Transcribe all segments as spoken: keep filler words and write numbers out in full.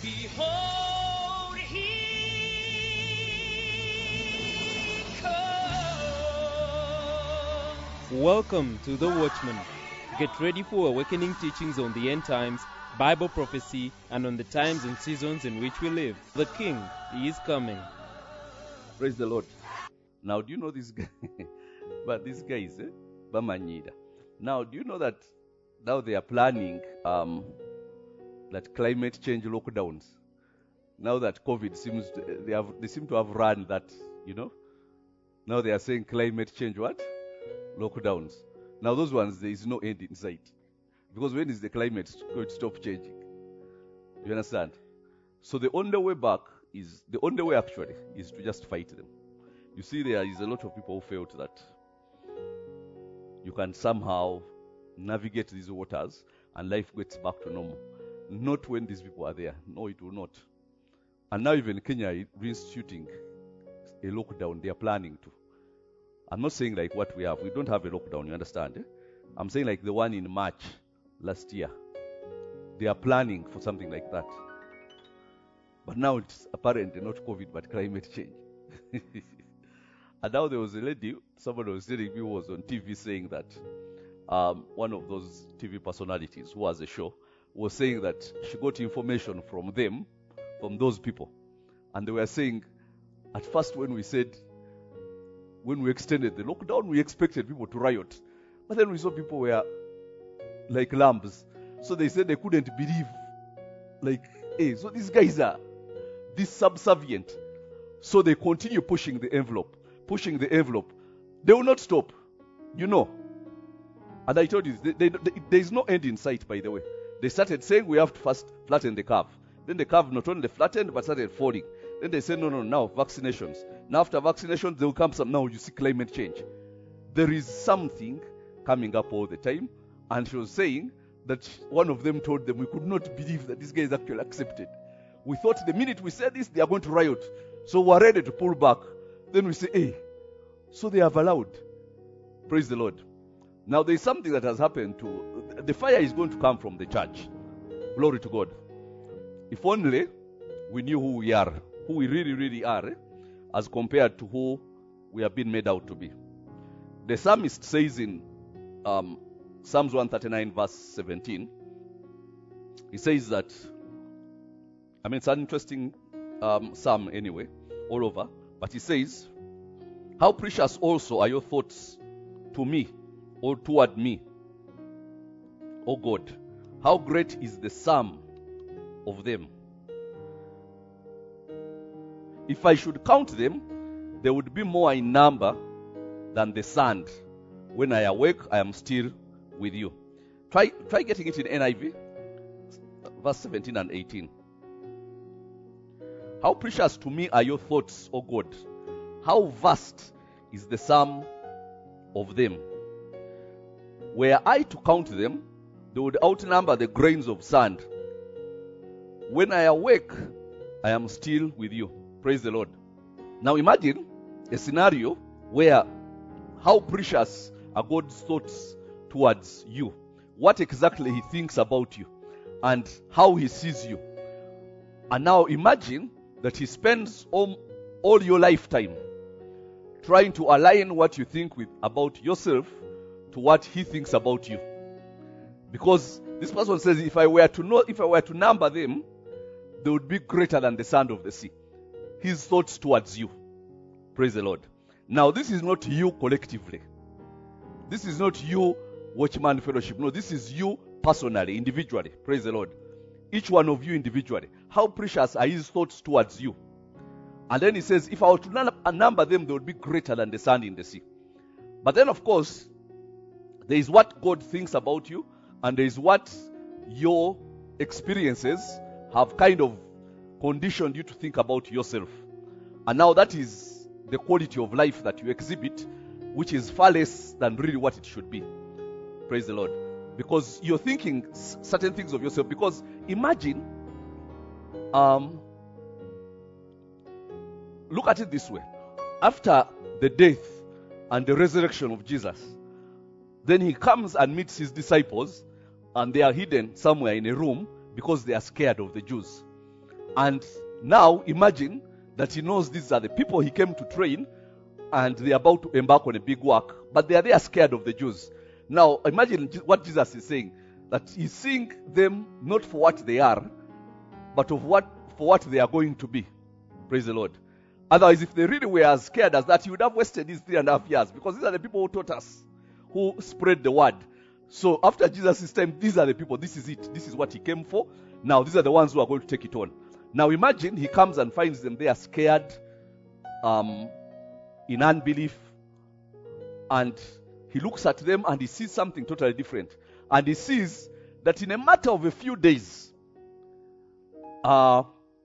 Behold, he comes. Welcome to The Watchman. Get ready for awakening teachings on the end times, Bible prophecy, and on the times and seasons in which we live. The King, he is coming. Praise the Lord. Now, do you know this guy? But this guy is eh? Bamanyida. Now, do you know that now they are planning um, that climate change lockdowns? Now that COVID seems to, they have they seem to have run that, you know. Now they are saying climate change what? Lockdowns. Now those ones there is no end in sight. Because when is the climate going to stop changing? You understand? So the only way back is the only way actually is to just fight them. You see, there is a lot of people who felt that you can somehow navigate these waters and life gets back to normal. Not when these people are there. No, it will not. And now even Kenya is reinstituting a lockdown. They are planning to. I'm not saying like what we have. We don't have a lockdown, you understand? Eh? I'm saying like the one in March last year. They are planning for something like that. But now it's apparently not COVID, but climate change. And now there was a lady, someone was telling me who was on T V saying that um, one of those T V personalities who has a show was saying that she got information from them, from those people. And they were saying, at first when we said, when we extended the lockdown, we expected people to riot. But then we saw people were like lambs. So they said they couldn't believe, like, hey, so these guys are this subservient. So they continue pushing the envelope, pushing the envelope. They will not stop, you know. And I told you, they, they, they, there is no end in sight, by the way. They started saying we have to first flatten the curve. Then the curve not only flattened, but started falling. Then they said, no, no, now vaccinations. Now after vaccinations, there will come some, now you see climate change. There is something coming up all the time. And she was saying that one of them told them, we could not believe that this guy is actually accepted. We thought the minute we said this, they are going to riot. So we're ready to pull back. Then we say, hey, so they have allowed. Praise the Lord. Now there is something that has happened to, the fire is going to come from the church. Glory to God. If only we knew who we are, who we really, really are, eh, as compared to who we have been made out to be. The psalmist says in um, Psalms one thirty-nine verse seventeen, he says that, I mean, it's an interesting um, psalm anyway, all over, but he says, how precious also are your thoughts to me, or toward me, O God. How great is the sum of them. If I should count them, there would be more in number than the sand. When I awake, I am still with you. Try, try getting it in N I V, verse seventeen and eighteen. How precious to me are your thoughts, O God. How vast is the sum of them. Were I to count them, they would outnumber the grains of sand. When I awake, I am still with you. Praise the Lord. Now imagine a scenario where how precious are God's thoughts towards you. What exactly He thinks about you and how He sees you. And now imagine that He spends all, all your lifetime trying to align what you think with about yourself to what He thinks about you. Because this person says, if I were to know, if I were to number them, they would be greater than the sand of the sea. His thoughts towards you. Praise the Lord. Now, this is not you collectively. This is not you, Watchman Fellowship. No, this is you personally, individually. Praise the Lord. Each one of you individually. How precious are His thoughts towards you? And then He says, if I were to number them, they would be greater than the sand in the sea. But then, of course, there is what God thinks about you, and there is what your experiences have kind of conditioned you to think about yourself. And now that is the quality of life that you exhibit, which is far less than really what it should be. Praise the Lord. Because you're thinking certain things of yourself. Because imagine, um, look at it this way. After the death and the resurrection of Jesus, then He comes and meets His disciples, and they are hidden somewhere in a room because they are scared of the Jews. And now imagine that he knows these are the people he came to train, and they're about to embark on a big work, but they are there scared of the Jews. Now imagine what Jesus is saying, that he's seeing them not for what they are, but of what for what they are going to be. Praise the Lord. Otherwise, if they really were as scared as that, he would have wasted these three and a half years, because these are the people who taught us, who spread the word. So after Jesus' time, these are the people, this is it, this is what he came for. Now these are the ones who are going to take it on. Now imagine he comes and finds them, they are scared, um, in unbelief, and he looks at them and he sees something totally different. And he sees that in a matter of a few days, uh,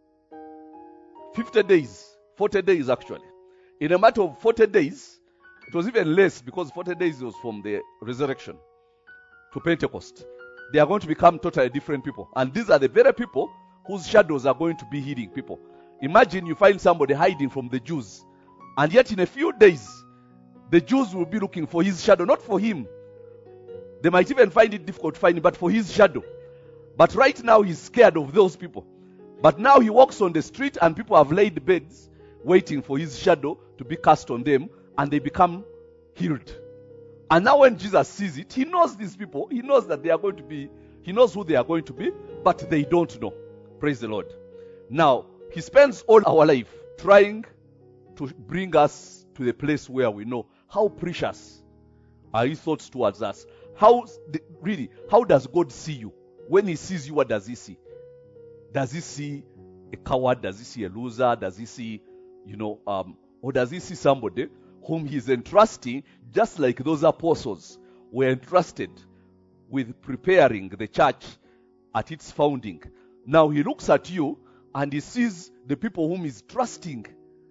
fifty days, forty days actually, in a matter of forty days, it was even less, because forty days was from the resurrection to Pentecost. They are going to become totally different people. And these are the very people whose shadows are going to be healing people. Imagine you find somebody hiding from the Jews, and yet in a few days, the Jews will be looking for his shadow, not for him. They might even find it difficult to find him, but for his shadow. But right now he's scared of those people. But now he walks on the street and people have laid beds waiting for his shadow to be cast on them, and they become healed. And now when Jesus sees it, he knows these people. He knows that they are going to be, he knows who they are going to be, but they don't know. Praise the Lord. Now, he spends all our life trying to bring us to the place where we know how precious are his thoughts towards us. How, really, how does God see you? When he sees you, what does he see? Does he see a coward? Does he see a loser? Does he see, you know, um, or does he see somebody whom he's entrusting, just like those apostles were entrusted with preparing the church at its founding? Now he looks at you and he sees the people whom he's trusting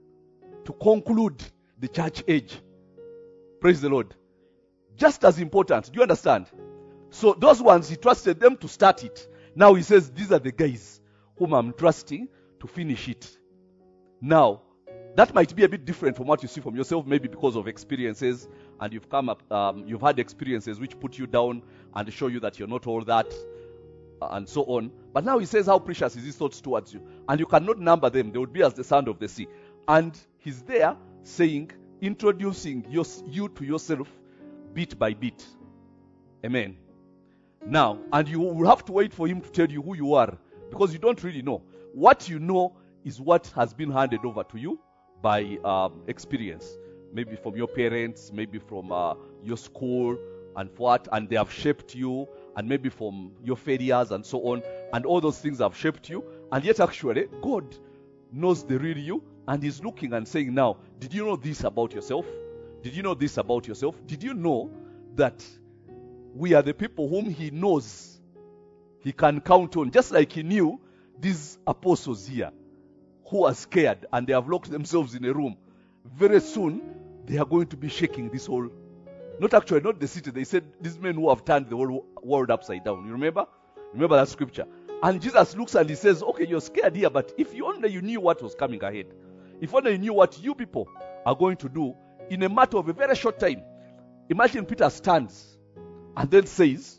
to conclude the church age. Praise the Lord. Just as important. Do you understand? So those ones, he trusted them to start it. Now he says, these are the guys whom I'm trusting to finish it. Now, that might be a bit different from what you see from yourself, maybe because of experiences, and you've come up, um, you've had experiences which put you down and show you that you're not all that, uh, and so on. But now he says, how precious is his thoughts towards you? And you cannot number them. They would be as the sand of the sea. And he's there saying, introducing your, you to yourself bit by bit. Amen. Now, and you will have to wait for him to tell you who you are, because you don't really know. What you know is what has been handed over to you by um, experience. Maybe from your parents, maybe from uh, your school, and what, and they have shaped you, and maybe from your failures and so on, and all those things have shaped you. And yet actually, God knows the real you, and he's looking and saying, now, did you know this about yourself? Did you know this about yourself? Did you know that we are the people whom he knows he can count on, just like he knew these apostles here who are scared and they have locked themselves in a room. Very soon, they are going to be shaking this whole, not actually, not the city. They said these men who have turned the whole world upside down. You remember? Remember that scripture? And Jesus looks and he says, okay, you're scared here, but if you only you knew what was coming ahead, if only you knew what you people are going to do in a matter of a very short time. Imagine Peter stands and then says,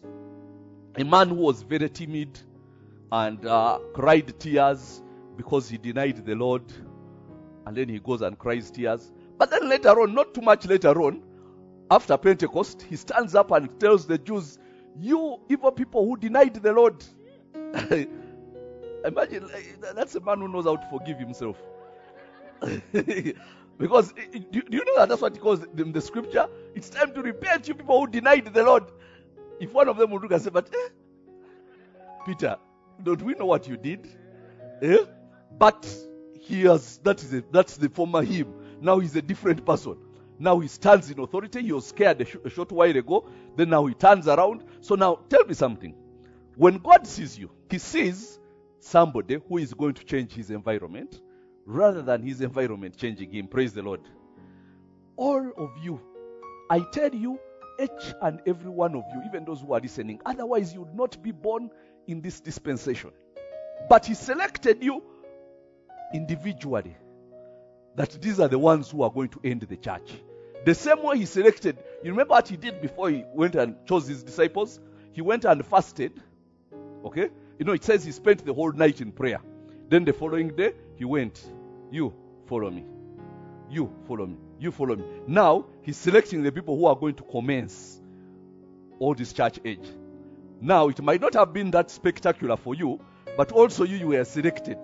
a man who was very timid and uh, cried tears because he denied the Lord, and then he goes and cries tears. But then later on, not too much later on, after Pentecost, he stands up and tells the Jews, you evil people who denied the Lord. Imagine, that's a man who knows how to forgive himself. Because, do you know that that's what he calls in the scripture? It's time to repent, you people who denied the Lord. If one of them would look and say, but eh, Peter, don't we know what you did? Eh? But he has, that is a, that's the former him. Now he's a different person. Now he stands in authority. He was scared a, sh- a short while ago. Then now he turns around. So now tell me something. When God sees you, he sees somebody who is going to change his environment rather than his environment changing him. Praise the Lord. All of you, I tell you, each and every one of you, even those who are listening, otherwise you would not be born in this dispensation. But he selected you individually, that these are the ones who are going to end the church. The same way he selected, you remember what he did before he went and chose his disciples? He went and fasted. Okay? You know, it says he spent the whole night in prayer. Then the following day, he went, you follow me. You follow me. You follow me. Now, he's selecting the people who are going to commence all this church age. Now, it might not have been that spectacular for you, but also you, you were selected.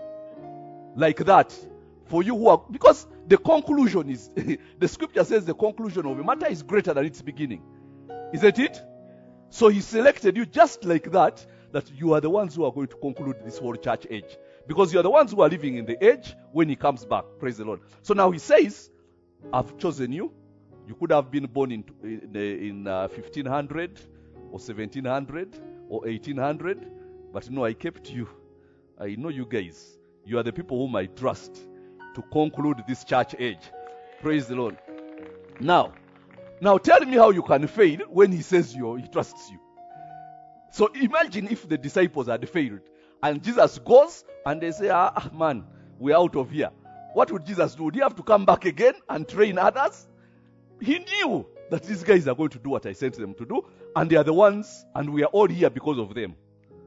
Like that. For you who are, because the conclusion is, the scripture says the conclusion of a matter is greater than its beginning. Isn't it? So he selected you just like that, that you are the ones who are going to conclude this whole church age. Because you are the ones who are living in the age when he comes back. Praise the Lord. So now he says, I've chosen you. You could have been born in, in, in uh, fifteen hundred or seventeen hundred or eighteen hundred. But no, I kept you. I know you guys. You are the people whom I trust to conclude this church age. Praise the Lord. Now, now tell me how you can fail when he says you, he trusts you. So imagine if the disciples had failed and Jesus goes and they say, ah, man, we're out of here. What would Jesus do? Would he have to come back again and train others? He knew that these guys are going to do what I sent them to do, and they are the ones, and we are all here because of them.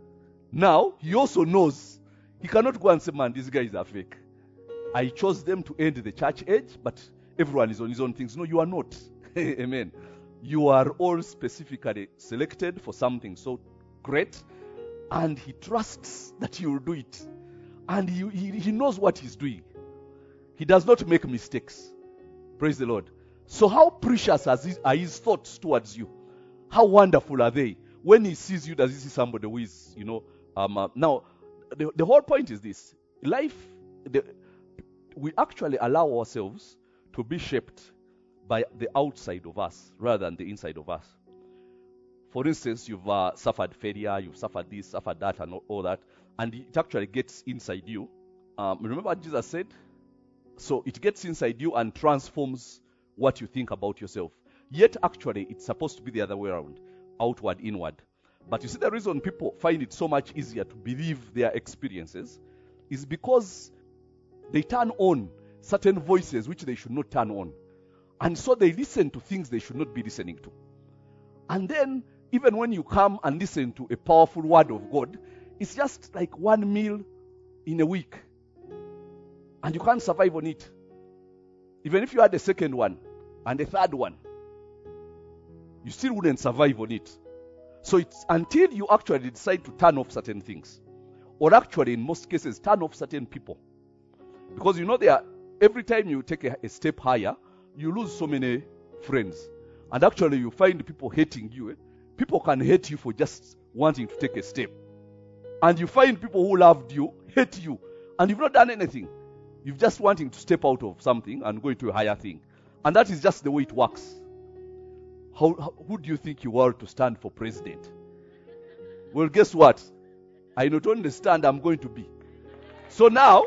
Now, he also knows he cannot go and say, man, these guys are fake. I chose them to end the church age, but everyone is on his own things. No, you are not. Amen. You are all specifically selected for something so great, and he trusts that you will do it. And he, he, he knows what he's doing. He does not make mistakes. Praise the Lord. So how precious are his, are his thoughts towards you? How wonderful are they? When he sees you, does he see somebody who is, you know, um, uh, now, the, the whole point is this. Life, the, we actually allow ourselves to be shaped by the outside of us rather than the inside of us. For instance, you've uh, suffered failure, you've suffered this, suffered that, and all, all that, and it actually gets inside you. Um, remember what Jesus said? So it gets inside you and transforms what you think about yourself. Yet actually, it's supposed to be the other way around, outward, inward. But you see, the reason people find it so much easier to believe their experiences is because they turn on certain voices which they should not turn on. And so they listen to things they should not be listening to. And then, even when you come and listen to a powerful word of God, it's just like one meal in a week. And you can't survive on it. Even if you had a second one and a third one, you still wouldn't survive on it. So it's until you actually decide to turn off certain things. Or actually, in most cases, turn off certain people. Because you know, there, every time you take a, a step higher, you lose so many friends. And actually, you find people hating you. Eh? People can hate you for just wanting to take a step. And you find people who loved you, hate you. And you've not done anything. You're just wanting to step out of something and go into a higher thing. And that is just the way it works. How, how, who do you think you are to stand for president? Well, guess what? I not only stand, I'm going to be. So now,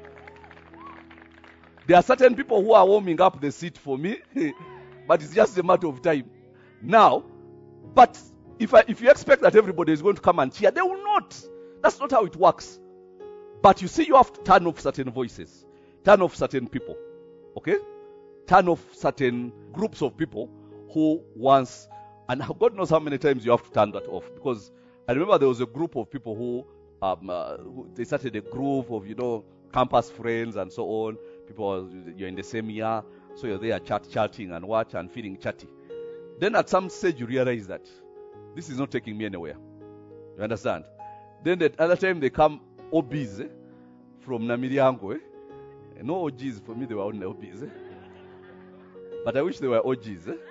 there are certain people who are warming up the seat for me, but it's just a matter of time. Now, but if I, if you expect that everybody is going to come and cheer, they will not. That's not how it works. But you see, you have to turn off certain voices, turn off certain people, okay? Turn off certain groups of people who once, and God knows how many times you have to turn that off. Because I remember there was a group of people who, um, uh, who they started a group of, you know, campus friends and so on. People, you're in the same year, so you're there chat, chatting and what, and feeling chatty. Then at some stage you realize that this is not taking me anywhere. You understand? Then at other time they come O Bs eh, from Namiriango. Eh? No O Gs, for me they were only O Bs. Eh? But I wish they were O Gs. Eh?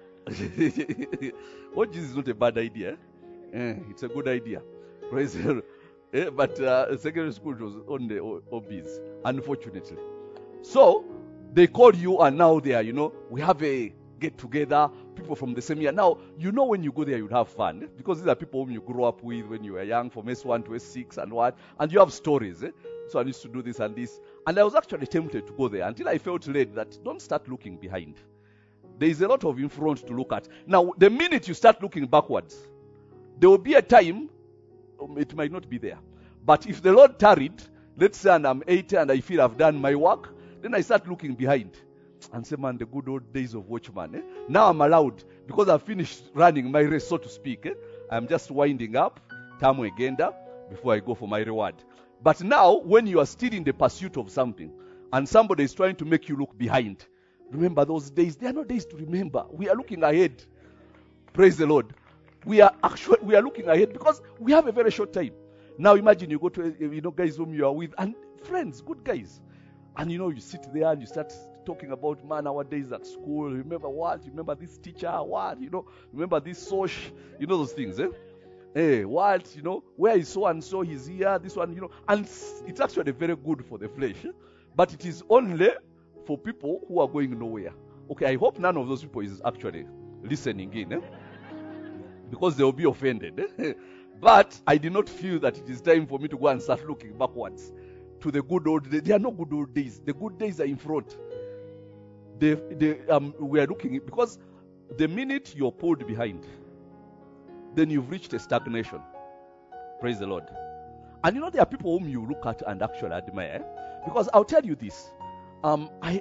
O Gs is not a bad idea. Eh? Eh, it's a good idea. Praise the Lord. Eh? But uh, secondary school was only O Bs, unfortunately. So they call you and now they are, you know, we have a get together, people from the same year. Now, you know when you go there, you'd have fun. Eh? Because these are people whom you grew up with when you were young, from S one to S six and what. And you have stories. Eh? So I used to do this and this. And I was actually tempted to go there until I felt led that don't start looking behind. There is a lot of influence to look at. Now, the minute you start looking backwards, there will be a time, it might not be there. But if the Lord tarried, let's say and I'm eighty and I feel I've done my work, then I start looking behind and say, man, the good old days of Watchman. Eh? Now I'm allowed, because I've finished running my race, so to speak. Eh? I'm just winding up. Tamu Egenda. before I go for my reward. But now, when you are still in the pursuit of something, and somebody is trying to make you look behind, remember those days. They are not days to remember. We are looking ahead. Praise the Lord. We are actually we are looking ahead because we have a very short time. Now imagine you go to you know guys whom you are with and friends, good guys, and you know you sit there and you start talking about, man, our days at school. Remember what? Remember this teacher? What? You know? Remember this social? You know those things, eh? Hey, what? You know? Where is so and so? He's here. This one, you know, and it's actually very good for the flesh, but it is only for people who are going nowhere. Okay, I hope none of those people is actually listening in, eh? Because they will be offended. Eh? But I did not feel that it is time for me to go and start looking backwards to the good old days. There are no good old days. The good days are in front. They, they, um, we are looking, because the minute you're pulled behind, then you've reached a stagnation. Praise the Lord. And you know, there are people whom you look at and actually admire. Because I'll tell you this. Um, I,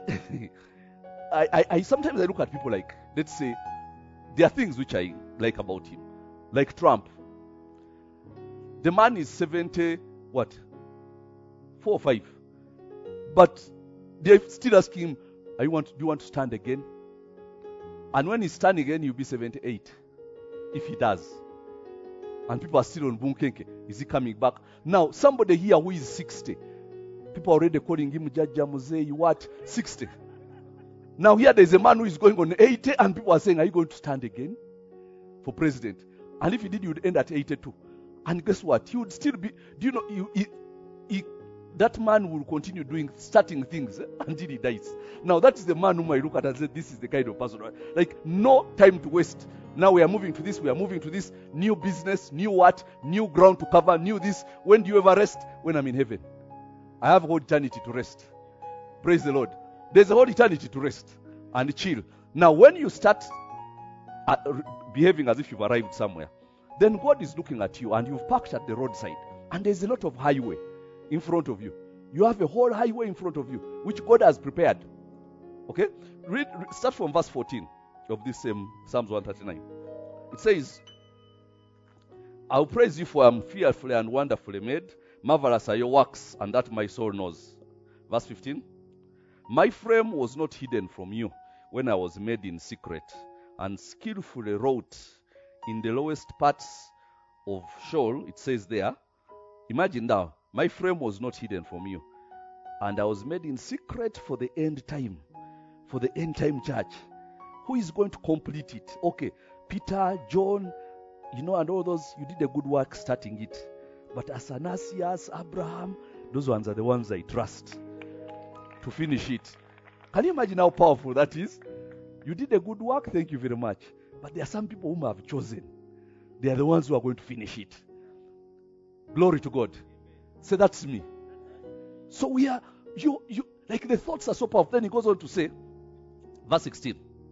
I, I, I sometimes I look at people like, let's say, there are things which I like about him. Like Trump. The man is seventy, what? Four or five. But they still ask him, Are you want, do you want to stand again? And when he's standing again, he'll be seventy-eight. If he does. And people are still on Bunkenke. Is he coming back? Now, somebody here who is sixty. People are already calling him Jaja Muzei, what? sixty. Now here there's a man who is going on eighty and people are saying, are you going to stand again for president? And if he did, he would end at eighty-two. And guess what? He would still be, do you know, he, he, he, that man will continue doing, starting things eh, until he dies. Now that is the man whom I look at and say, this is the kind of person. Like, no time to waste. Now we are moving to this, we are moving to this, new business, new what, new ground to cover, new this. When do you ever rest? When I'm in heaven. I have whole eternity to rest. Praise the Lord. There's a whole eternity to rest and chill. Now when you start uh, behaving as if you've arrived somewhere, then God is looking at you and you've parked at the roadside and there's a lot of highway in front of you. You have a whole highway in front of you which God has prepared. Okay? Read, read start from verse fourteen of this same Psalms one thirty-nine. It says, I'll praise you for I am fearfully and wonderfully made. Marvelous are your works, and that my soul knows. Verse fifteen. My frame was not hidden from you when I was made in secret and skillfully wrought in the lowest parts of Sheol. It says there, imagine now, my frame was not hidden from you and I was made in secret for the end time, for the end time church. Who is going to complete it? Okay, Peter, John, you know, and all those, you did a good work starting it. But Athanasius, Abraham, those ones are the ones I trust to finish it. Can you imagine how powerful that is? You did a good work, thank you very much. But there are some people whom I have chosen. They are the ones who are going to finish it. Glory to God. Say, that's me. So we are, you, you, like the thoughts are so powerful. Then he goes on to say, verse sixteen.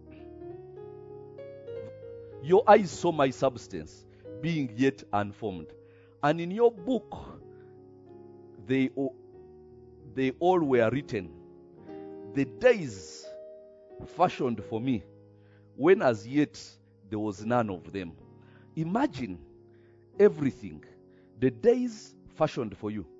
Your eyes saw my substance, being yet unformed. And in your book, they, they all were written. The days fashioned for me, when as yet there was none of them. Imagine everything. The days fashioned for you.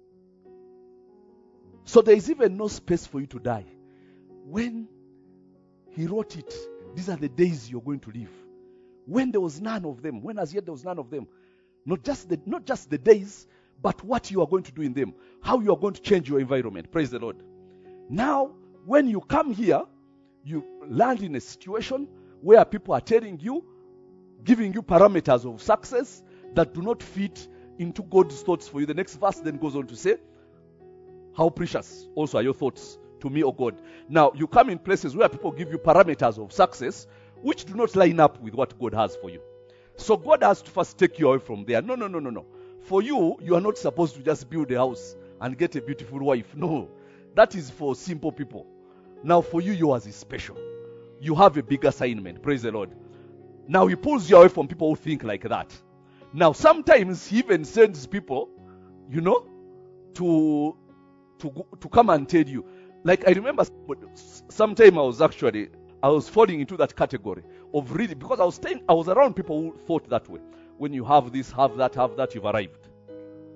So there is even no space for you to die. When he wrote it, these are the days you're going to live. When there was none of them, when as yet there was none of them. Not just the, not just the days, but what you are going to do in them. How you are going to change your environment. Praise the Lord. Now, when you come here, you land in a situation where people are telling you, giving you parameters of success that do not fit into God's thoughts for you. The next verse then goes on to say, how precious also are your thoughts to me, O God. Now, you come in places where people give you parameters of success which do not line up with what God has for you. So God has to first take you away from there. No, no, no, no, no. For you, you are not supposed to just build a house and get a beautiful wife. No, that is for simple people. Now for you, yours is special. You have a big assignment. Praise the Lord. Now he pulls you away from people who think like that. Now sometimes he even sends people, you know, to to to come and tell you. Like I remember sometime I was actually I was falling into that category of reading because I was staying I was around people who thought that way. When you have this, have that, have that, you've arrived.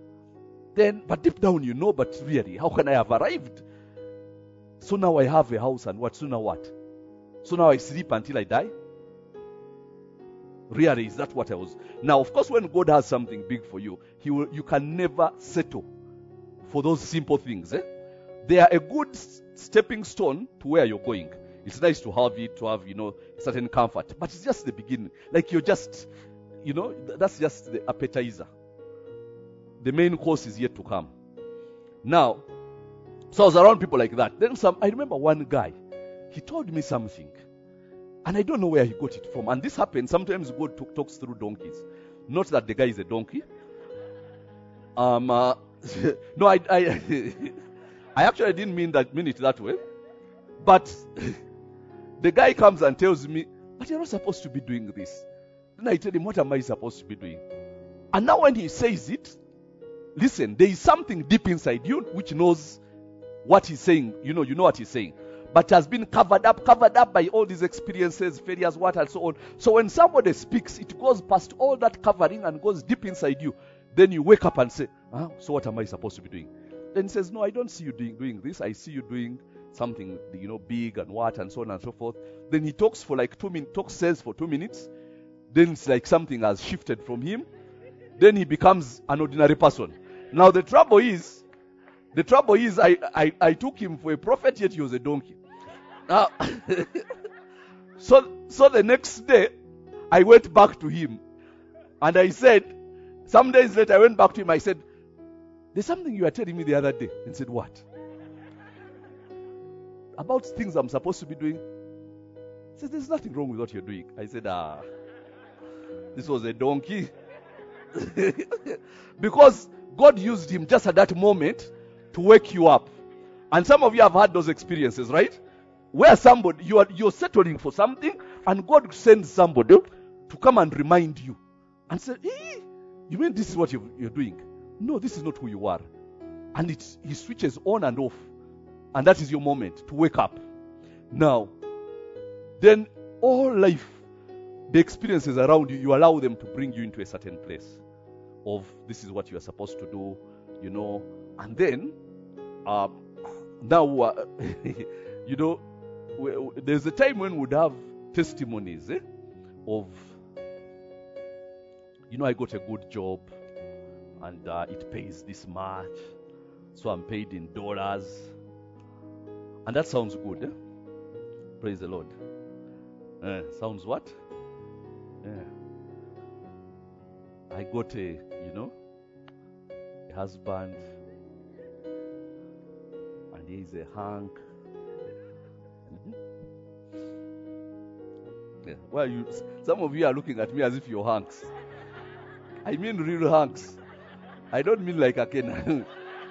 Then, but deep down you know, but really, how can I have arrived? So now I have a house and what? So now what? So now I sleep until I die? Really, is that what I was? Now, of course, when God has something big for you, He will. You can never settle for those simple things. Eh? They are a good stepping stone to where you're going. It's nice to have it, to have, you know, a certain comfort. But it's just the beginning. Like you're just, you know, that's just the appetizer. The main course is yet to come. Now, so I was around people like that. Then some, I remember one guy, he told me something. And I don't know where he got it from. And this happens, sometimes God talk, talks through donkeys. Not that the guy is a donkey. Um, uh, no, I, I, I actually didn't mean that mean it that way. But the guy comes and tells me, but you're not supposed to be doing this. Then I tell him, what am I supposed to be doing? And now when he says it, listen, there is something deep inside you which knows what he's saying. You know, you know what he's saying. But has been covered up, covered up by all these experiences, failures, what and so on. So when somebody speaks, it goes past all that covering and goes deep inside you. Then you wake up and say, huh? So what am I supposed to be doing? Then he says, no, I don't see you doing, doing this. I see you doing something, you know, big and what and so on and so forth. Then he talks for like two minutes, talks says for two minutes. Then it's like something has shifted from him. Then he becomes an ordinary person. Now the trouble is, the trouble is I, I, I took him for a prophet, yet he was a donkey. Uh, so, so the next day, I went back to him. And I said, some days later, I went back to him. I said, there's something you were telling me the other day. And he said, what? About things I'm supposed to be doing. He said, there's nothing wrong with what you're doing. I said, ah, this was a donkey. Because God used him just at that moment to wake you up. And some of you have had those experiences, right? Where somebody, you are, you're settling for something, and God sends somebody to come and remind you. And say, eh, you mean this is what you're, you're doing? No, this is not who you are. And it, he switches on and off. And that is your moment to wake up. Now, then all life, the experiences around you, you allow them to bring you into a certain place of this is what you are supposed to do, you know. And then, uh, now, uh, you know, there's a time when we'd have testimonies eh, of, you know, I got a good job and uh, it pays this much, so I'm paid in dollars. And that sounds good. Eh? Praise the Lord. Uh, sounds what? Yeah. I got a, you know, a husband, and he's a hunk. Yeah. Well, you, some of you are looking at me as if you're hunks. I mean real hunks. I don't mean like a Kenyan.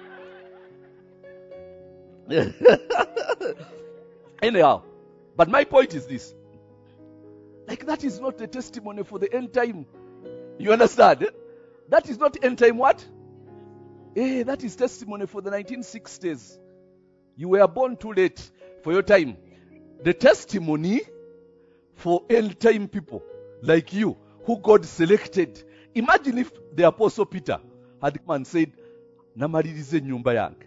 Anyhow, but my point is this. Like that is not a testimony for the end time. You understand? Eh? That is not end time what? Eh, that is testimony for the nineteen sixties. You were born too late for your time. The testimony for end time people like you, who God selected. Imagine if the Apostle Peter had come and said, namalirize nyumba yange.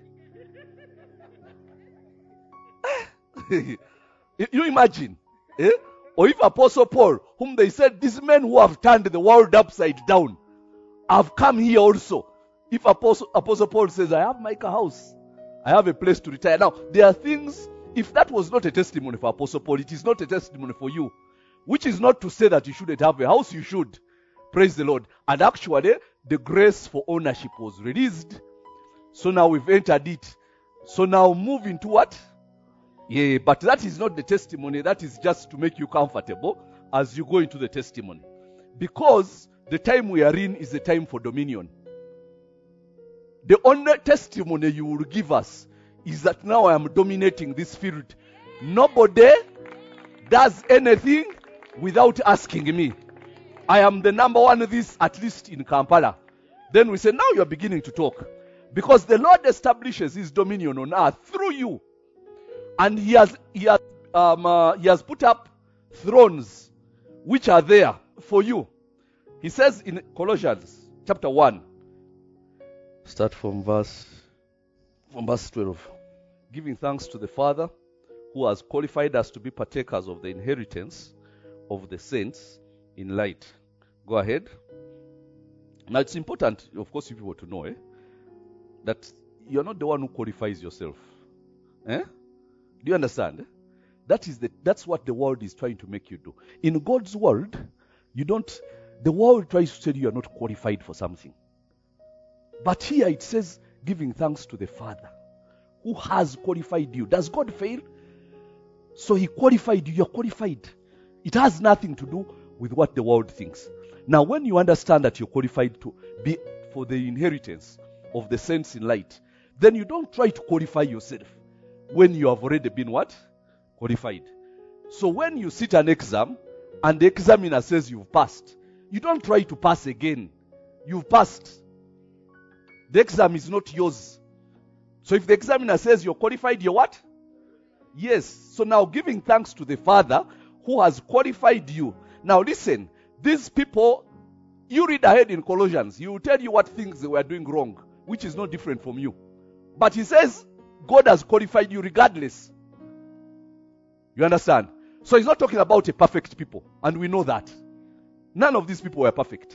You imagine? Eh? Or if Apostle Paul, whom they said, these men who have turned the world upside down, have come here also. If Apostle, Apostle Paul says, I have my house, I have a place to retire. Now, there are things, if that was not a testimony for Apostle Paul, it is not a testimony for you. Which is not to say that you shouldn't have a house, you should. Praise the Lord. And actually, the grace for ownership was released. So now we've entered it. So now move into what? Yeah, but that is not the testimony. That is just to make you comfortable as you go into the testimony. Because the time we are in is the time for dominion. The only testimony you will give us is that now I am dominating this field. Nobody does anything without asking me. I am the number one of this, at least in Kampala. Then we say, now you are beginning to talk. Because the Lord establishes his dominion on earth through you. And he has, he has, um, uh, he has put up thrones which are there for you. He says in Colossians chapter one, Start from verse from verse twelve. Giving thanks to the Father who has qualified us to be partakers of the inheritance of the saints in light. Go ahead. Now it's important, of course, you people to know eh, that you're not the one who qualifies yourself. Eh? Do you understand? That is the that's what the world is trying to make you do. In God's world, you don't the world tries to tell you you're not qualified for something. But here it says giving thanks to the Father who has qualified you. Does God fail? So he qualified you, you're qualified. It has nothing to do with what the world thinks. Now when you understand that you're qualified to be for the inheritance of the saints in light, then you don't try to qualify yourself when you have already been what? Qualified. So when you sit an exam and the examiner says you've passed, you don't try to pass again. You've passed. The exam is not yours. So if the examiner says you're qualified, you're what? Yes. So now giving thanks to the Father who has qualified you. Now listen, these people, you read ahead in Colossians, he will tell you what things they were doing wrong, which is no different from you. But he says God has qualified you regardless. You understand? So he's not talking about a perfect people, and we know that. None of these people were perfect.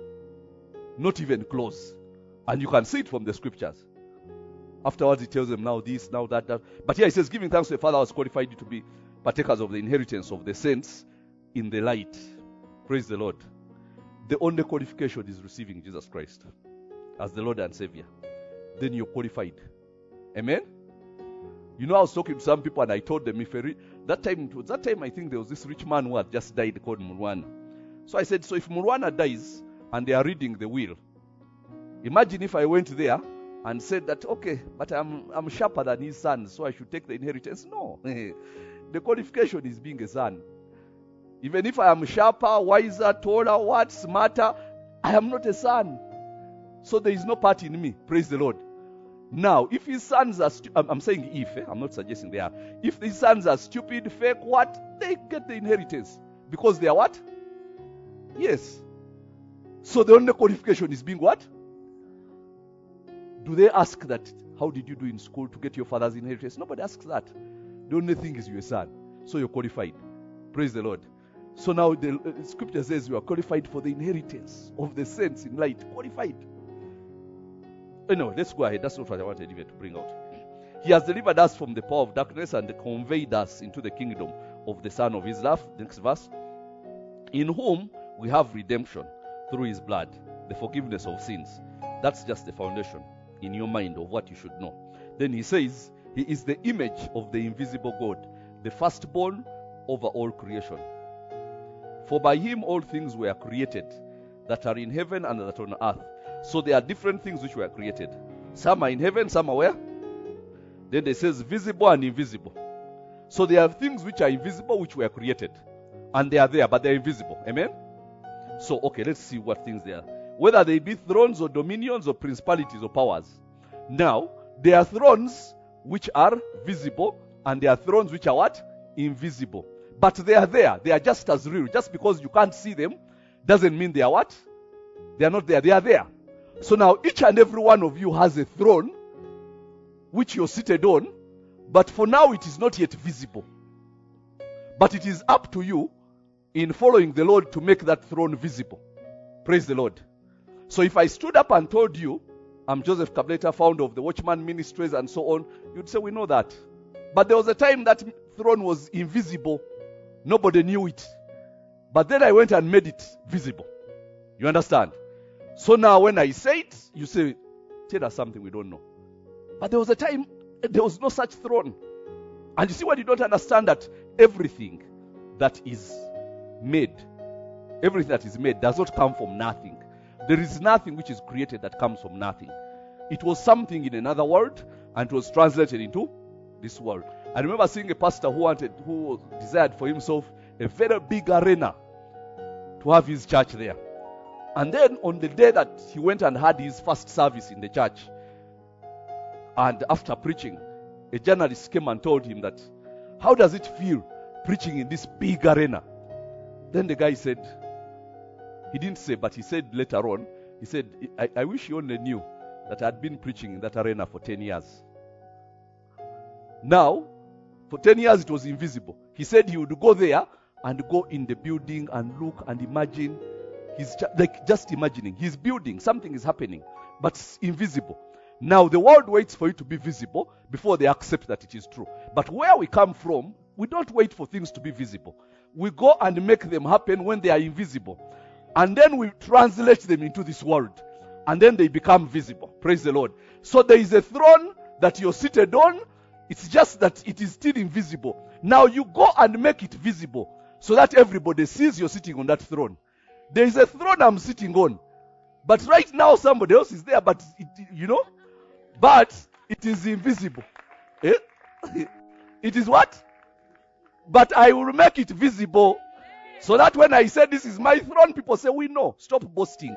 Not even close. And you can see it from the scriptures. Afterwards he tells them now this, now that, that. But here he says, giving thanks to the Father who has qualified you to be partakers of the inheritance of the saints in the light. Praise the Lord. The only qualification is receiving Jesus Christ as the Lord and Savior. Then you're qualified. Amen? You know, I was talking to some people and I told them, if a re- that time, it was that time I think there was this rich man who had just died called Murwana. So I said, so if Murwana dies and they are reading the will, imagine if I went there and said that, okay, but I'm I'm sharper than his son, so I should take the inheritance. No. The qualification is being a son. Even if I am sharper, wiser, taller, what, smarter, I am not a son. So there is no part in me. Praise the Lord. Now, if his sons are, stu- I'm saying if, eh? I'm not suggesting they are. If his sons are stupid, fake, what? They get the inheritance. Because they are what? Yes. So the only qualification is being what? Do they ask that, how did you do in school to get your father's inheritance? Nobody asks that. The only thing is you're a son. So you're qualified. Praise the Lord. So now the uh, scripture says you are qualified for the inheritance of the saints in light. Qualified. Oh, no, let's go ahead. That's not what I wanted even to bring out. He has delivered us from the power of darkness and conveyed us into the kingdom of the Son of his love. Next verse. In whom we have redemption through his blood, the forgiveness of sins. That's just the foundation in your mind of what you should know. Then he says, he is the image of the invisible God, the firstborn over all creation. For by him all things were created, that are in heaven and that are on earth. So there are different things which were created. Some are in heaven, some are where? Then it says visible and invisible. So there are things which are invisible which were created. And they are there, but they are invisible. Amen? So, okay, let's see what things they are. Whether they be thrones or dominions or principalities or powers. Now, there are thrones which are visible, and there are thrones which are what? Invisible. But they are there. They are just as real. Just because you can't see them doesn't mean they are what? They are not there. They are there. So now each and every one of you has a throne which you're seated on, but for now it is not yet visible. But it is up to you in following the Lord to make that throne visible. Praise the Lord. So if I stood up and told you, I'm Joseph Kableta, founder of the Watchman Ministries and so on, you'd say, we know that. But there was a time that throne was invisible. Nobody knew it. But then I went and made it visible. You understand? So now when I say it, you say, tell us something we don't know. But there was a time, there was no such throne. And you see what you don't understand, that everything that is made, everything that is made does not come from nothing. There is nothing which is created that comes from nothing. It was something in another world and it was translated into this world. I remember seeing a pastor who wanted, who desired for himself a very big arena to have his church there. And then on the day that he went and had his first service in the church, and after preaching, a journalist came and told him that, how does it feel preaching in this big arena? Then the guy said, he didn't say, but he said later on, he said, I, I wish you only knew that I had been preaching in that arena for ten years. Now, for ten years it was invisible. He said he would go there and go in the building and look and imagine. He's ju- like just imagining. He's building, something is happening, but it's invisible. Now the world waits for it to be visible before they accept that it is true. But where we come from, we don't wait for things to be visible. We go and make them happen when they are invisible. And then we translate them into this world. And then they become visible. Praise the Lord. So there is a throne that you're seated on. It's just that it is still invisible. Now you go and make it visible so that everybody sees you're sitting on that throne. There is a throne I'm sitting on. But right now somebody else is there, but it, you know, but it is invisible. Eh? It is what? But I will make it visible so that when I say this is my throne, people say, we know. Stop boasting.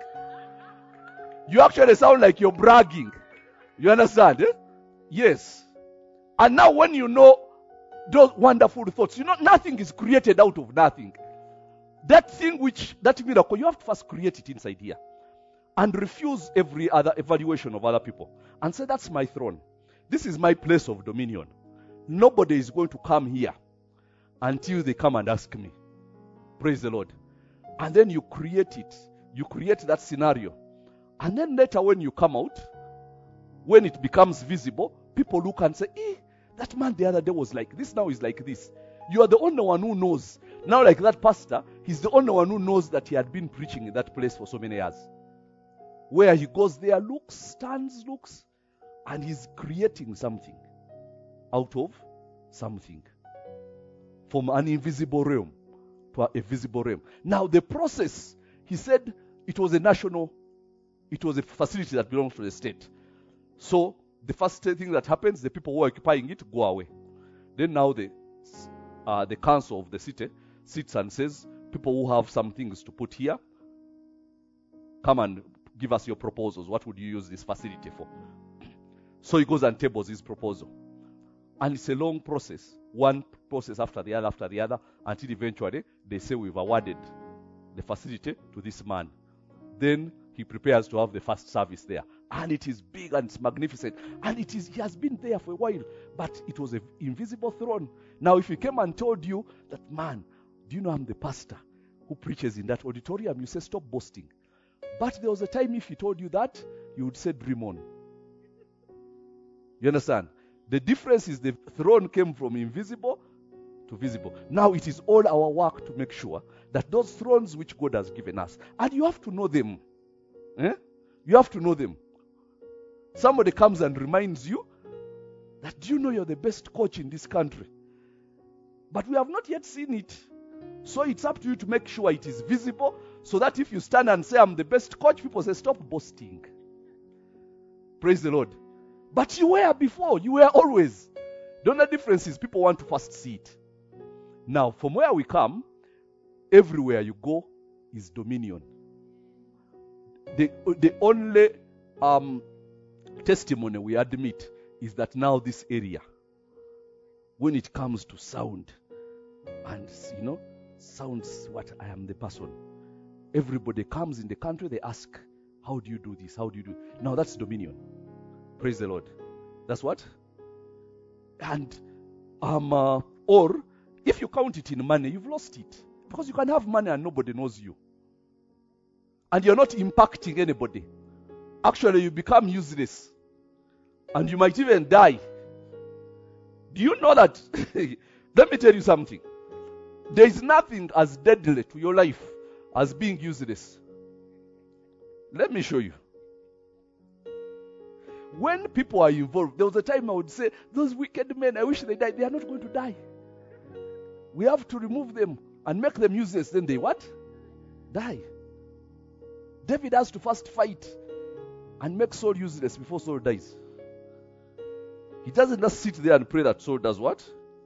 You actually sound like you're bragging. You understand? Eh? Yes. And now when you know those wonderful thoughts, you know nothing is created out of nothing. That thing which, that miracle, you have to first create it inside here. And refuse every other evaluation of other people. And say, that's my throne. This is my place of dominion. Nobody is going to come here until they come and ask me. Praise the Lord. And then you create it. You create that scenario. And then later when you come out, when it becomes visible, people look and say, eh, that man the other day was like this, now he's like this. You are the only one who knows. Now like that pastor, he's the only one who knows that he had been preaching in that place for so many years. Where he goes there, looks, stands, looks, and he's creating something out of something. From an invisible realm to a visible realm. Now the process, he said it was a national, it was a facility that belongs to the state. So the first thing that happens, the people who are occupying it go away. Then now the uh, the council of the city sits and says, people who have some things to put here, come and give us your proposals. What would you use this facility for? So he goes and tables his proposal. And it's a long process. One process after the other, after the other, until eventually they say we've awarded the facility to this man. Then he prepares to have the first service there. And it is big and it's magnificent. And it is, he has been there for a while. But it was an invisible throne. Now if he came and told you that, man, do you know I'm the pastor who preaches in that auditorium? You say, stop boasting. But there was a time if he told you that, you would say, dream on. You understand? The difference is the throne came from invisible to visible. Now it is all our work to make sure that those thrones which God has given us, and you have to know them. Eh? You have to know them. Somebody comes and reminds you that, do you know you're the best coach in this country? But we have not yet seen it. So it's up to you to make sure it is visible, so that if you stand and say, I'm the best coach, people say, stop boasting. Praise the Lord. But you were before. You were always. The only difference is people want to first see it. Now, from where we come, everywhere you go is dominion. The, the only um, testimony we admit is that now this area, when it comes to sound, and, you know, sounds what I am the person. Everybody comes in the country, they ask, how do you do this? How do you do it? Now that's dominion. Praise the Lord. That's what? And, um, uh, or, if you count it in money, you've lost it. Because you can have money and nobody knows you. And you're not impacting anybody. Actually, you become useless. And you might even die. Do you know that? Let me tell you something. There is nothing as deadly to your life as being useless. Let me show you. When people are involved, there was a time I would say, those wicked men, I wish they died. They are not going to die. We have to remove them and make them useless. Then they what? Die. David has to first fight and make Saul useless before Saul dies. He doesn't just sit there and pray that Saul does what?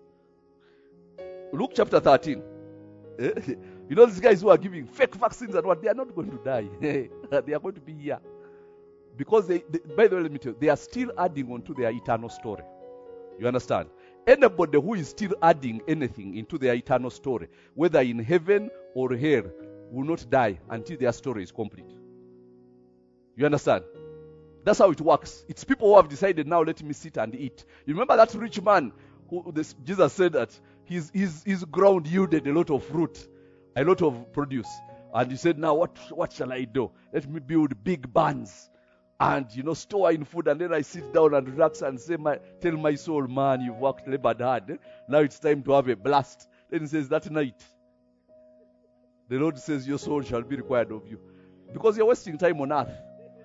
Luke chapter thirteen. You know these guys who are giving fake vaccines and what? They are not going to die. They are going to be here. Because they, they, by the way, let me tell you, they are still adding on to their eternal story. You understand? Anybody who is still adding anything into their eternal story, whether in heaven or hell, will not die until their story is complete. You understand? That's how it works. It's people who have decided, now let me sit and eat. You remember that rich man who this, Jesus said that his, his, his ground yielded a lot of fruit, a lot of produce. And he said, now what, what shall I do? Let me build big barns and, you know, store in food. And then I sit down and relax and say, my, tell my soul, man, you've worked, labored hard. Eh? Now it's time to have a blast. Then he says, that night, the Lord says, your soul shall be required of you. Because you're wasting time on earth.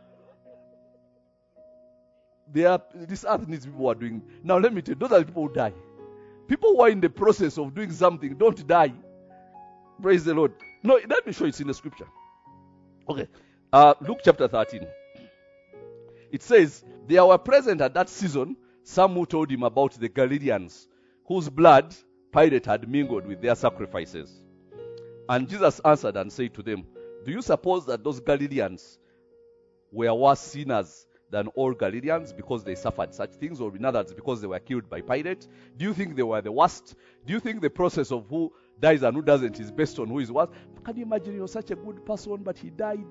They are, this earth needs people who are doing. Now let me tell you, those are the people who die. People who are in the process of doing something don't die. Praise the Lord. No, let me show you, it's in the scripture. Okay. Uh, Luke chapter thirteen. It says, there were present at that season some who told him about the Galileans, whose blood Pilate had mingled with their sacrifices. And Jesus answered and said to them, do you suppose that those Galileans were worse sinners than all Galileans because they suffered such things, or in other words, because they were killed by Pilate? Do you think they were the worst? Do you think the process of who dies and who doesn't is based on who is worse? Can you imagine you're such a good person, but he died?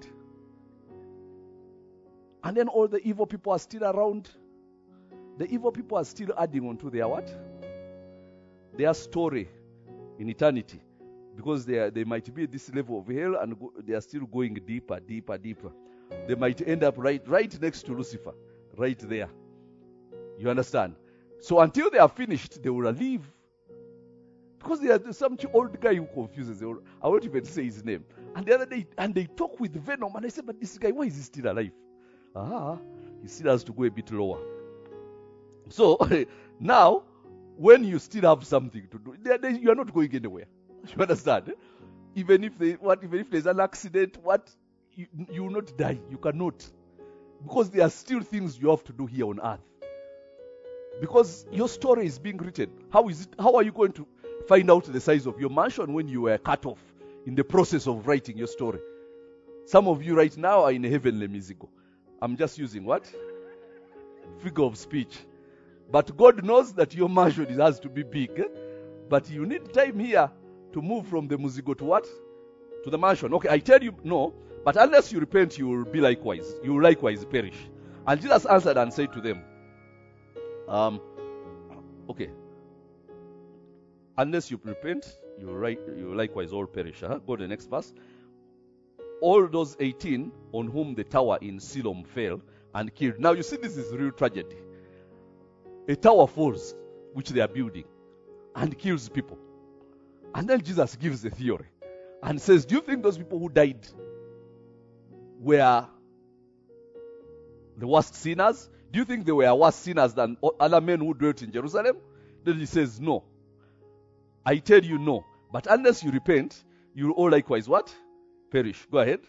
And then all the evil people are still around. The evil people are still adding on to their what? Their story in eternity. Because they are, they might be at this level of hell and go, they are still going deeper, deeper, deeper. They might end up right, right next to Lucifer, right there. You understand? So until they are finished, they will leave. Because there is some old guy who confuses them. I won't even say his name. And the other day, and they talk with venom, and I said, but this guy, why is he still alive? Ah, he still has to go a bit lower. So now, when you still have something to do, they, they, you are not going anywhere. You understand? Even if they, what, even if there's an accident, what, you, you will not die. You cannot, because there are still things you have to do here on earth. Because your story is being written. How is it? How are you going to find out the size of your mansion when you were cut off in the process of writing your story? Some of you right now are in a heavenly musical. I'm just using what? Figure of speech. But God knows that your mansion has to be big. Eh? But you need time here to move from the musical to what? To the mansion. Okay, I tell you no. But unless you repent, you will be likewise. You will likewise perish. And Jesus answered and said to them, um, okay. Unless you repent, you will, right, you will likewise all perish. Huh? Go to the next verse. All those eighteen on whom the tower in Siloam fell and killed. Now you see, this is real tragedy. A tower falls, which they are building, and kills people. And then Jesus gives a theory and says, do you think those people who died were the worst sinners? Do you think they were worse sinners than other men who dwelt in Jerusalem? Then he says, no. I tell you no. But unless you repent, you will all likewise what? Perish. Go ahead.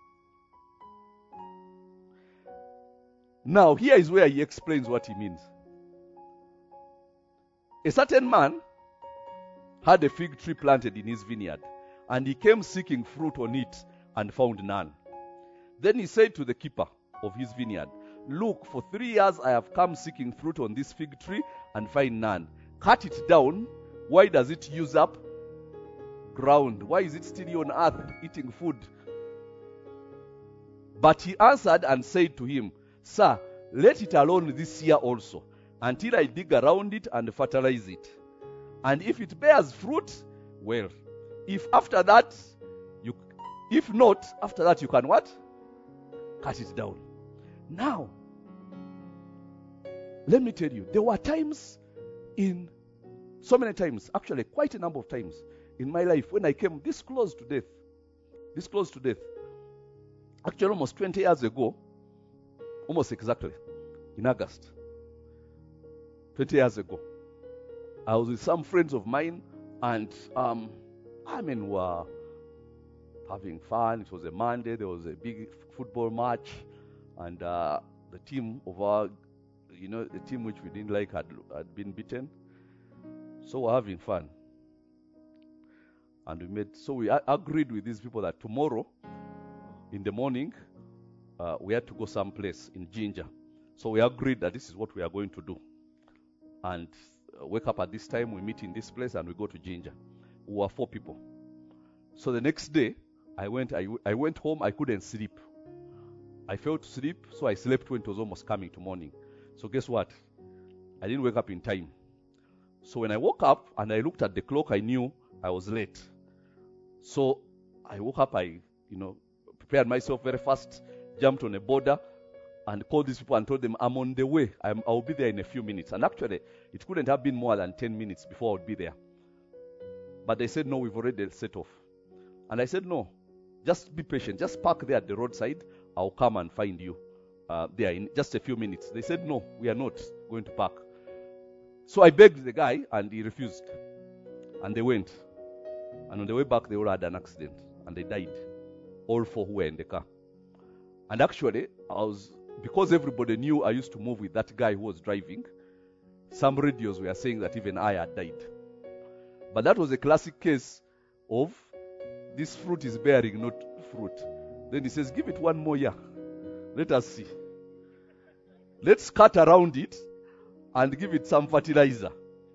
Now, here is where he explains what he means. A certain man had a fig tree planted in his vineyard, and he came seeking fruit on it and found none. Then he said to the keeper of his vineyard, look, for three years I have come seeking fruit on this fig tree and find none. Cut it down. Why does it use up ground? Why is it still on earth eating food? But he answered and said to him, sir, let it alone this year also, until I dig around it and fertilize it. And if it bears fruit, well. If after that, you, if not, after that you can what? Cut it down. Now, let me tell you, there were times in, so many times, actually quite a number of times in my life when I came this close to death, this close to death. Actually almost twenty years ago, almost exactly, in August, twenty years ago, I was with some friends of mine, and um, I mean, we were having fun. It was a Monday. There was a big football match, and uh, the team of our, you know, the team which we didn't like had, had been beaten. So we're having fun, and we made. So we a- agreed with these people that tomorrow, in the morning, uh, we had to go someplace in Ginger. So we agreed that this is what we are going to do, and uh, wake up at this time. We meet in this place, and we go to Ginger. We were four people. So the next day, I went. I, I went home. I couldn't sleep. I fell to sleep, so I slept when it was almost coming to morning. So guess what? I didn't wake up in time. So when I woke up and I looked at the clock, I knew I was late. So I woke up, I, you know, prepared myself very fast, jumped on a border, and called these people and told them, I'm on the way. I'm, I'll be there in a few minutes. And actually, it couldn't have been more than ten minutes before I would be there. But they said, no, we've already set off. And I said, no, just be patient. Just park there at the roadside. I'll come and find you uh, there in just a few minutes. They said, no, we are not going to park. So I begged the guy, and he refused. And they went. And on the way back, they all had an accident. And they died. All four who were in the car. And actually, I was, because everybody knew I used to move with that guy who was driving, some radios were saying that even I had died. But that was a classic case of this fruit is bearing, not fruit. Then he says, give it one more year. Let us see. Let's cut around it and give it some fertilizer.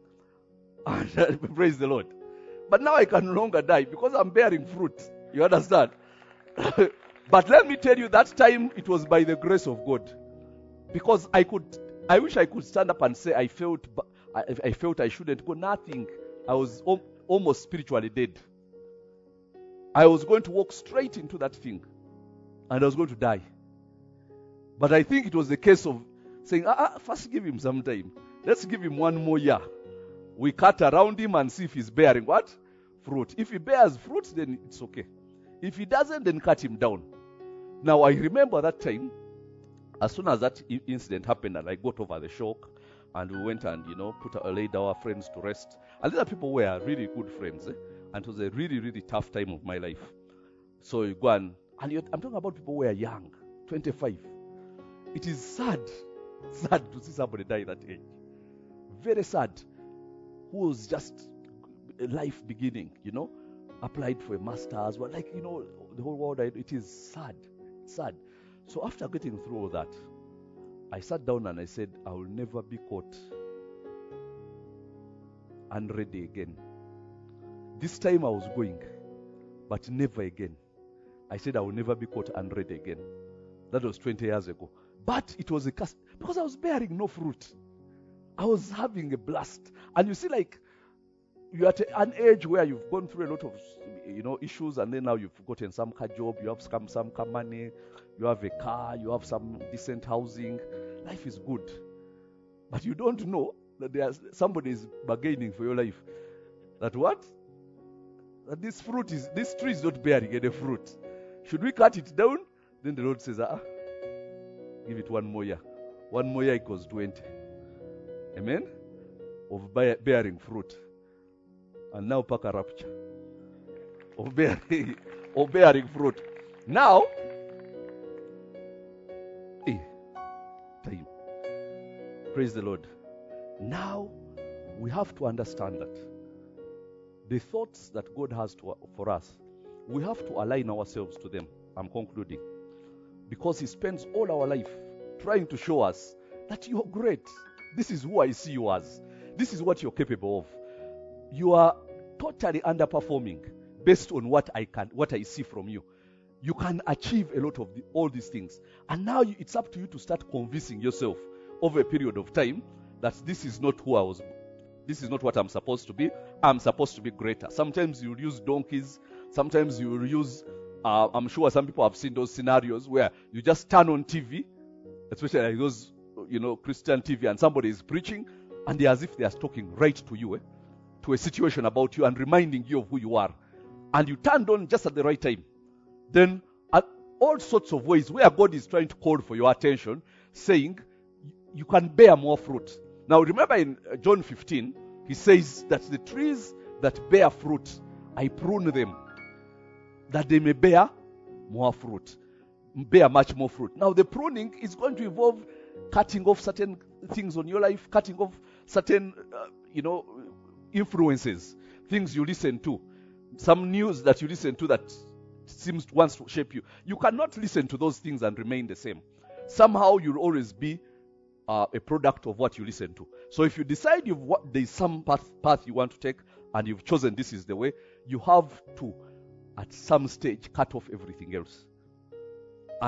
And praise the Lord. But now I can no longer die because I'm bearing fruit. You understand? But let me tell you, that time it was by the grace of God. Because I could, I wish I could stand up and say I felt, I, I felt I shouldn't go. Nothing. I was al- almost spiritually dead. I was going to walk straight into that thing. And I was going to die. But I think it was a case of saying, ah, ah, first give him some time. Let's give him one more year. We cut around him and see if he's bearing what? Fruit. If he bears fruit, then it's okay. If he doesn't, then cut him down. Now, I remember that time, as soon as that I- incident happened and I got over the shock, and we went and, you know, put our, laid our friends to rest. And these people were really good friends. Eh? And it was a really, really tough time of my life. So you go and, and you're, I'm talking about people who were young, twenty-five. It is sad, sad to see somebody die at that age. Very sad. Who was just life beginning, you know, applied for a master's. Well, like, you know, the whole world, it is sad, sad. So after getting through all that, I sat down and I said, I will never be caught unready again. This time I was going, but never again. I said I will never be caught unready again. That was twenty years ago. But it was a cast because I was bearing no fruit. I was having a blast. And you see, like, you're at an age where you've gone through a lot of, you know, issues, and then now you've gotten some car job, you have some some car money, you have a car, you have some decent housing. Life is good. But you don't know that there's somebody is bargaining for your life. That what? That this fruit is, this tree is not bearing any fruit. Should we cut it down? Then the Lord says, ah, give it one more year. One more year equals twenty. Amen? Of bearing fruit. And now pack a rapture. Of bearing, of bearing fruit. Now, eh, time. Praise the Lord. Now, we have to understand that the thoughts that God has to, for us, we have to align ourselves to them. I'm concluding. Because He spends all our life trying to show us that you're great. This is who I see you as. This is what you're capable of. You are totally underperforming based on what I can, what I see from you. You can achieve a lot of the, all these things. And now you, it's up to you to start convincing yourself over a period of time that this is not who I was. This is not what I'm supposed to be. I'm supposed to be greater. Sometimes you'll use donkeys. Sometimes you'll use, uh, I'm sure some people have seen those scenarios where you just turn on T V, especially like those, you know, Christian T V, and somebody is preaching, and they're as if they are talking right to you, eh? To a situation about you and reminding you of who you are. And you turned on just at the right time. Then, at all sorts of ways where God is trying to call for your attention, saying, you can bear more fruit. Now, remember in John fifteen, He says that the trees that bear fruit, I prune them, that they may bear more fruit, bear much more fruit. Now, the pruning is going to involve cutting off certain things on your life, cutting off certain, uh, you know, influences, things you listen to, some news that you listen to that seems to wants to shape you. You cannot listen to those things and remain the same. Somehow you'll always be uh, a product of what you listen to. So if you decide you've what, there's some path, path you want to take and you've chosen this is the way, you have to, at some stage, cut off everything else and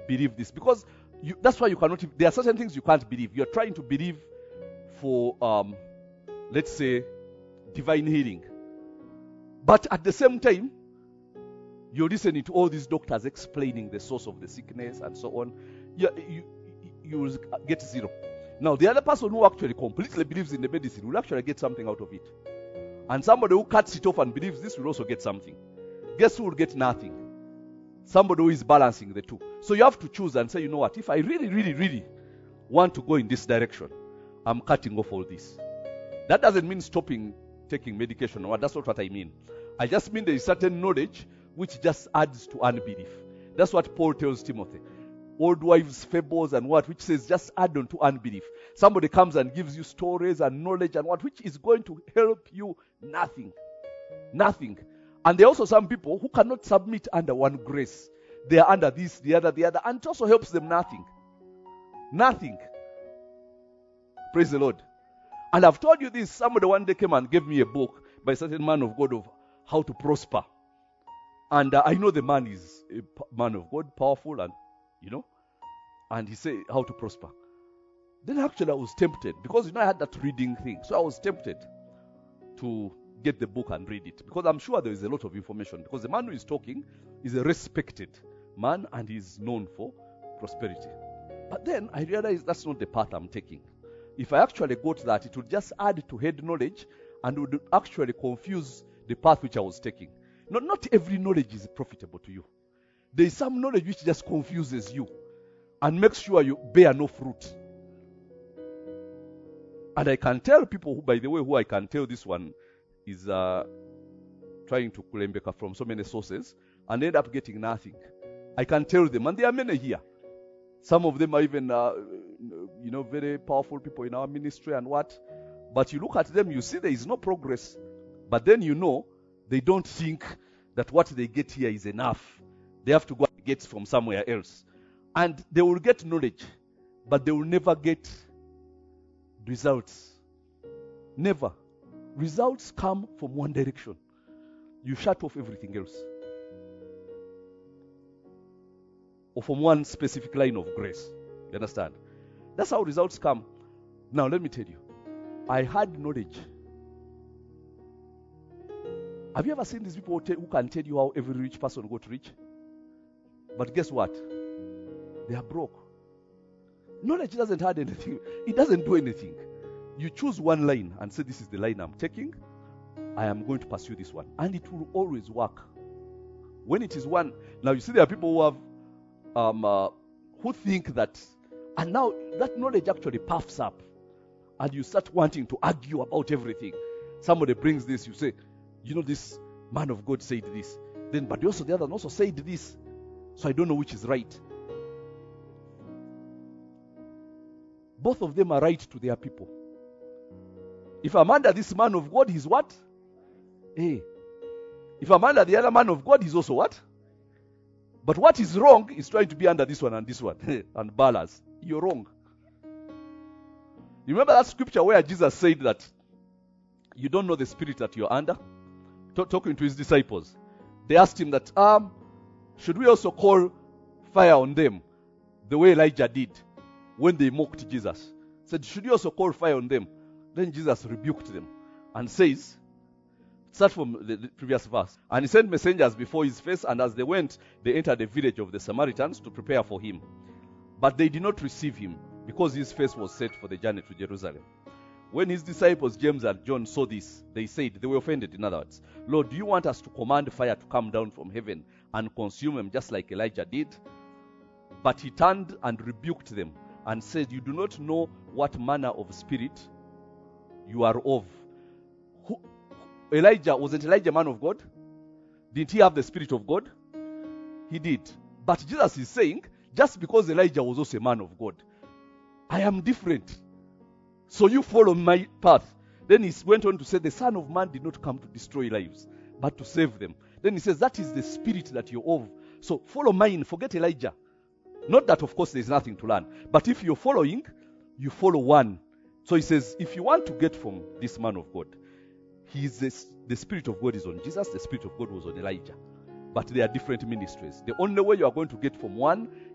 believe this. Because you, that's why you cannot, there are certain things you can't believe. You're trying to believe for, um, let's say, divine healing. But at the same time, you're listening to all these doctors explaining the source of the sickness and so on. You, you, you will get zero. Now, the other person who actually completely believes in the medicine will actually get something out of it. And somebody who cuts it off and believes this will also get something. Guess who will get nothing? Somebody who is balancing the two. So you have to choose and say, you know what, if I really, really, really want to go in this direction, I'm cutting off all this. That doesn't mean stopping taking medication. Or that's not what I mean. I just mean there is certain knowledge which just adds to unbelief. That's what Paul tells Timothy. Old wives' fables and what, which says just add on to unbelief. Somebody comes and gives you stories and knowledge and what, which is going to help you nothing. Nothing. And there are also some people who cannot submit under one grace. They are under this, the other, the other, and it also helps them nothing. Nothing. Praise the Lord. And I've told you this, somebody one day came and gave me a book by a certain man of God of how to prosper. And uh, I know the man is a p- man of God, powerful, and, you know, and he said how to prosper. Then actually I was tempted, because, you know, I had that reading thing. So I was tempted to get the book and read it, because I'm sure there is a lot of information, because the man who is talking is a respected man and he's known for prosperity. But then I realized that's not the path I'm taking. If I actually got that, it would just add to head knowledge and would actually confuse the path which I was taking. Not, not every knowledge is profitable to you. There is some knowledge which just confuses you and makes sure you bear no fruit. And I can tell people, who, by the way, who I can tell this one is uh, trying to Kulembeka from so many sources and end up getting nothing. I can tell them, and there are many here. Some of them are even, uh, you know, very powerful people in our ministry and what. But you look at them, you see there is no progress. But then you know, they don't think that what they get here is enough. They have to go and get from somewhere else. And they will get knowledge, but they will never get results. Never. Results come from one direction. You shut off everything else. Or from one specific line of grace. You understand? That's how results come. Now let me tell you. I had knowledge. Have you ever seen these people who can tell you how every rich person got rich? But guess what? They are broke. Knowledge doesn't add anything. It doesn't do anything. You choose one line and say, this is the line I'm taking. I am going to pursue this one. And it will always work. When it is one. Now you see there are people who have um, uh, who think that, and now that knowledge actually puffs up. And you start wanting to argue about everything. Somebody brings this, you say, you know, this man of God said this. Then, but also the other one also said this. So I don't know which is right. Both of them are right to their people. If I'm under this man of God, he's what? Hey. If I'm under the other man of God, he's also what? But what is wrong is trying to be under this one and this one and balance. You're wrong. You remember that scripture where Jesus said that you don't know the spirit that you're under? T- talking to his disciples. They asked him that, um, should we also call fire on them the way Elijah did when they mocked Jesus? He said, should you also call fire on them? Then Jesus rebuked them and says, start from the, the previous verse. And he sent messengers before his face, and as they went, they entered the village of the Samaritans to prepare for him. But they did not receive him, because his face was set for the journey to Jerusalem. When his disciples James and John saw this, they said, they were offended, in other words, Lord, do you want us to command fire to come down from heaven and consume them just like Elijah did? But he turned and rebuked them and said, you do not know what manner of spirit you are of. Who, Elijah, wasn't Elijah a man of God? Didn't he have the spirit of God? He did. But Jesus is saying, just because Elijah was also a man of God, I am different. So you follow my path. Then he went on to say, the Son of Man did not come to destroy lives, but to save them. Then he says, that is the spirit that you're of. So follow mine, forget Elijah. Not that, of course, there's nothing to learn. But if you're following, you follow one. So he says, if you want to get from this man of God, he is the, the Spirit of God is on Jesus, the Spirit of God was on Elijah. But they are different ministries. The only way you are going to get from one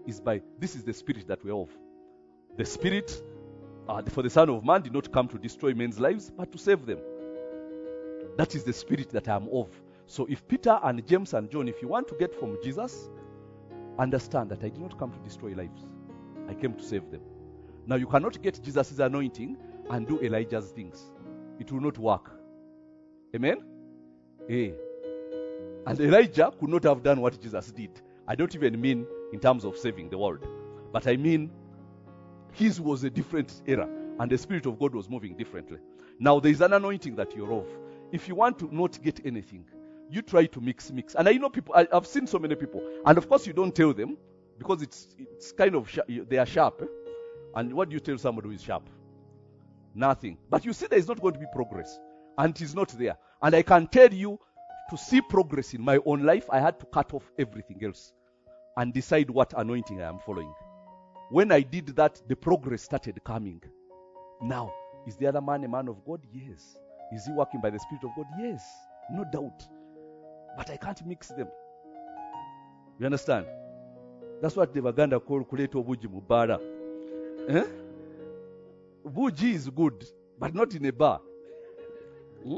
is by, this is the spirit that we're of. The spirit, uh, for the Son of Man did not come to destroy men's lives, but to save them. That is the spirit that I am of. So if Peter and James and John, if you want to get from Jesus, understand that I did not come to destroy lives. I came to save them. Now you cannot get Jesus' anointing and do Elijah's things. It will not work. Amen? Eh. And Elijah could not have done what Jesus did. I don't even mean in terms of saving the world. But I mean, his was a different era. And the Spirit of God was moving differently. Now there is an anointing that you're of. If you want to not get anything, you try to mix, mix. And I know people, I, I've seen so many people. And of course you don't tell them, because it's it's kind of, sh- they are sharp. Eh? And what do you tell somebody who is sharp? Nothing. But you see there is not going to be progress. And it is not there. And I can tell you, to see progress in my own life, I had to cut off everything else and decide what anointing I am following. When I did that, the progress started coming. Now, is the other man a man of God? Yes. Is he working by the Spirit of God? Yes. No doubt. But I can't mix them. You understand? That's what the Baganda call kuleto buji mubara. Eh? Buji is good, but not in a bar. Hmm?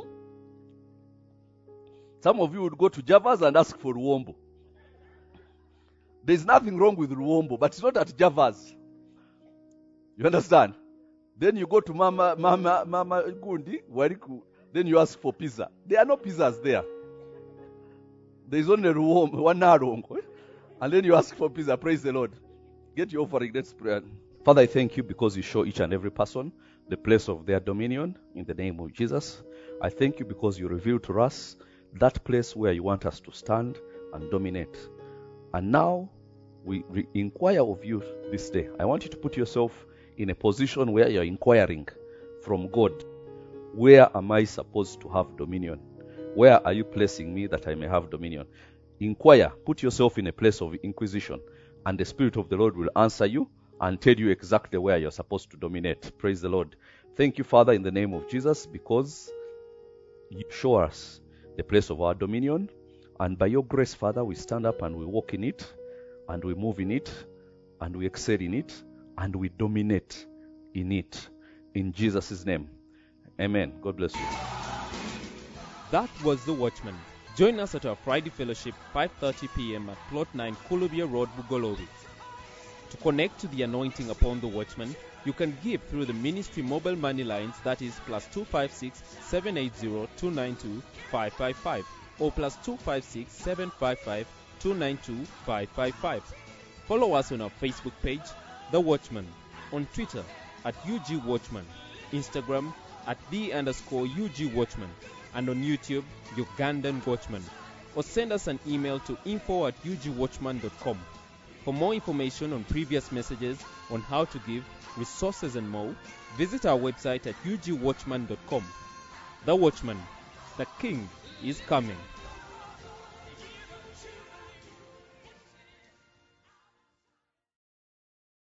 Some of you would go to Java's and ask for Ruombo. There's nothing wrong with Ruombo, but it's not at Java's. You understand? Then you go to Mama Mama Mama Gundi, Wariku, then you ask for pizza. There are no pizzas there. There's only Ruombo, one Narongo. And then you ask for pizza. Praise the Lord. Get your offering. Let's pray. Father, I thank you because you show each and every person the place of their dominion in the name of Jesus. I thank you because you reveal to us that place where you want us to stand and dominate. And now we re- inquire of you this day. I want you to put yourself in a position where you're inquiring from God. Where am I supposed to have dominion? Where are you placing me that I may have dominion? Inquire. Put yourself in a place of inquisition. And the Spirit of the Lord will answer you and tell you exactly where you're supposed to dominate. Praise the Lord. Thank you, Father, in the name of Jesus, because you show us the place of our dominion. And by your grace, Father, we stand up and we walk in it, and we move in it, and we excel in it, and we dominate in it. In Jesus' name. Amen. God bless you. That was The Watchman. Join us at our Friday fellowship, five thirty p.m. at Plot nine, Kulubia Road, Bugolobi. To connect to the anointing upon The Watchman, you can give through the ministry mobile money lines, that is plus two five six, seven eight zero, two nine two, five five five or plus two five six, seven five five, two nine two, five five five. Follow us on our Facebook page, The Watchman, on Twitter at U G Watchman, Instagram at the underscore U G Watchman, and on YouTube, Ugandan Watchman. Or send us an email to info at u g watchman dot com. For more information on previous messages, on how to give, resources and more, visit our website at u g watchman dot com. The Watchman, the King is coming.